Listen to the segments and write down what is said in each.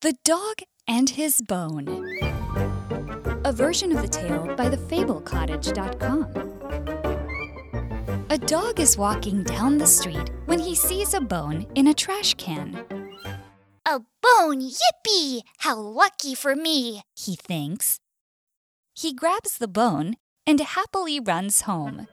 The Dog and His Bone. A version of the tale by thefablecottage.com. A dog is walking down the street when he sees a bone in a trash can. A bone, yippee! How lucky for me, he thinks. He grabs the bone and happily runs home.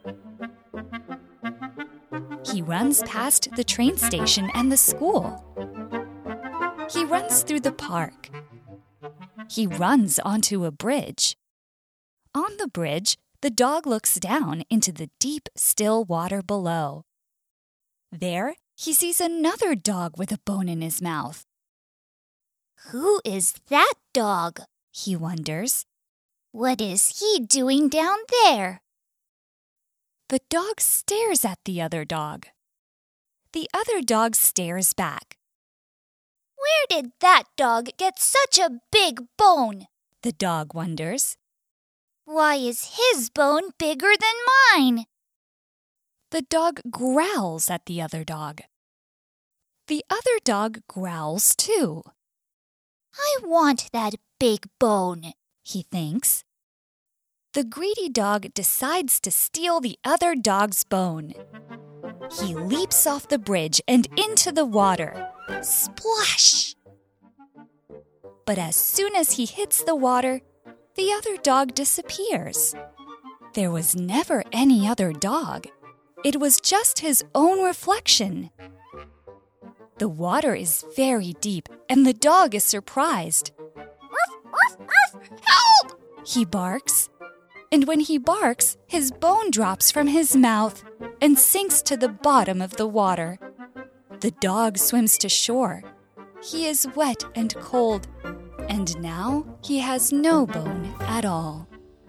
He runs past the train station and the school. He runs through the park. He runs onto a bridge. On the bridge, the dog looks down into the deep, still water below. There, he sees another dog with a bone in his mouth. Who is that dog? He wonders. What is he doing down there? The dog stares at the other dog. The other dog stares back. Where did that dog get such a big bone? The dog wonders. Why is his bone bigger than mine? The dog growls at the other dog. The other dog growls too. I want that big bone, he thinks. The greedy dog decides to steal the other dog's bone. He leaps off the bridge and into the water. Splash! But as soon as he hits the water, the other dog disappears. There was never any other dog. It was just his own reflection. The water is very deep, and the dog is surprised. Ruff, ruff, ruff. Help! He barks. And when he barks, his bone drops from his mouth and sinks to the bottom of the water. The dog swims to shore. He is wet and cold, and now he has no bone at all.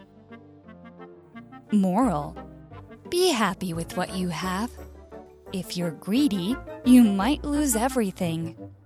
Moral: be happy with what you have. If you're greedy, you might lose everything.